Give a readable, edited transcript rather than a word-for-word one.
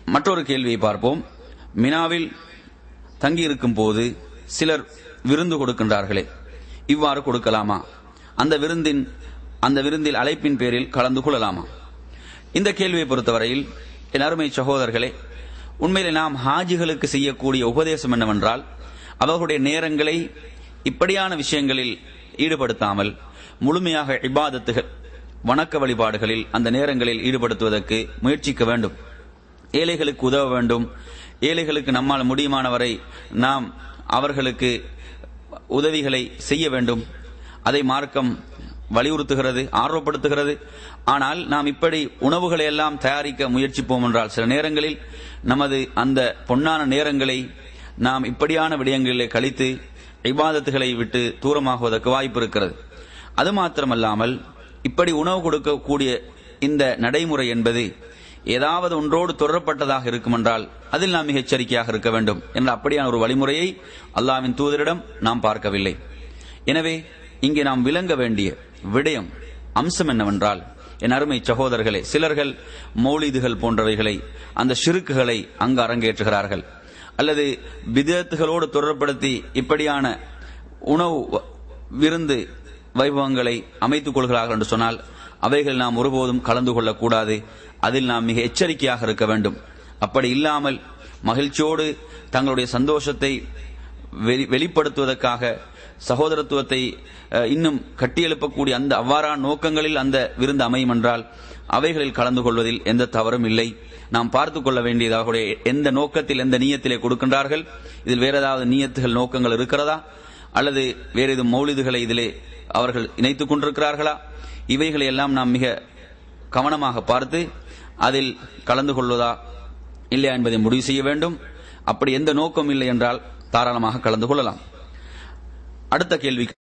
மற்றொரு கேள்வியை பார்ப்போம். மினாவில் தங்கியிருக்கும் போது சிலர் விருந்து கொடுக்கின்றார்களே, இவ்வாறு கொடுக்கலாமா? அந்த விருந்தில் அழைப்பின் பேரில் கலந்து கொள்ளலாமா? இந்த கேள்வியை பொறுத்தவரையில் என் அருமை சகோதரர்களே, உண்மையிலே நாம் ஹாஜிகளுக்கு செய்யக்கூடிய உபதேசம் என்னவென்றால், அவர்களுடைய நேரங்களை இப்படியான விஷயங்களில் ஈடுபடுத்தாமல் முழுமையாக இபாதத்துகள், வணக்க வழிபாடுகளில் அந்த நேரங்களில் ஈடுபடுத்துவதற்கு முயற்சிக்க வேண்டும். ஏழைகளுக்கு உதவ வேண்டும். ஏழைகளுக்கு நம்மால் முடியுமானவரை நாம் அவர்களுக்கு உதவிகளை செய்ய வேண்டும். அதை மார்க்கம் வலியுறுத்துகிறது, ஆர்வப்படுத்துகிறது. ஆனால் நாம் இப்படி உணவுகளை எல்லாம் தயாரிக்க முயற்சிப்போம் என்றால் சில நேரங்களில் நமது அந்த பொன்னான நேரங்களை நாம் இப்படியான விடயங்களிலே கழித்து இபாதத்துகளை விட்டு தூரமாகுவதற்கு வாய்ப்பு இருக்கிறது. அது மாத்திரமல்லாமல் இப்படி உணவு கொடுக்கக்கூடிய இந்த நடைமுறை என்பது ஏதாவது ஒன்றோடு தொடரப்பட்டதாக இருக்கும் என்றால் அதில் நாம் மிக எச்சரிக்கையாக இருக்க வேண்டும் என்ற அப்படியான ஒரு வழிமுறையை அல்லாஹ்வின் தூதரிடம் நாம் பார்க்கவில்லை. எனவே இங்கே நாம் விளங்க வேண்டிய விடயம், அம்சம் என்னவென்றால், என் அருமை சகோதரர்களே, சிலர்கள் மௌலிதுகள் போன்றவைகளை, அந்த ஷிருக்குகளை அங்கு அரங்கேற்றுகிறார்கள். அல்லது பிதஅத்துகளோடு தொடர்படுத்தி இப்படியான உணவு விருந்து வைபவங்களை அமைத்துக் கொள்கிறார்கள் என்று சொன்னால் அவைகள் நாம் ஒருபோதும் கலந்து கொள்ளக்கூடாது. அதில் நாம் மிக எச்சரிக்கையாக இருக்க வேண்டும். அப்படி இல்லாமல் மகிழ்ச்சியோடு தங்களுடைய சந்தோஷத்தை வெளிப்படுத்துவதற்காக சகோதரத்துவத்தை இன்னும் கட்டியெழுப்பக்கூடிய அந்த அவ்வாறான நோக்கங்களில் அந்த விருந்து அமையும் என்றால் அவைகளில் கலந்து கொள்வதில் எந்த தவறும் இல்லை. நாம் பார்த்துக் கொள்ள வேண்டியதாக எந்த நோக்கத்தில், எந்த நீயத்திலே கொடுக்கின்றார்கள், இதில் வேற ஏதாவது நீயத்துகள், நோக்கங்கள் இருக்கிறதா, அல்லது வேறு எதுவும் மௌலிதுகளை இதிலே அவர்கள் இணைத்துக் கொண்டிருக்கிறார்களா? இவைகளை எல்லாம் நாம் மிக கவனமாக பார்த்து அதில் கலந்து கொள்வதா இல்லையா என்பதை முடிவு செய்ய வேண்டும். அப்படி எந்த நோக்கம் இல்லை என்றால் தாராளமாக கலந்து கொள்ளலாம். அடுத்த கேள்வி.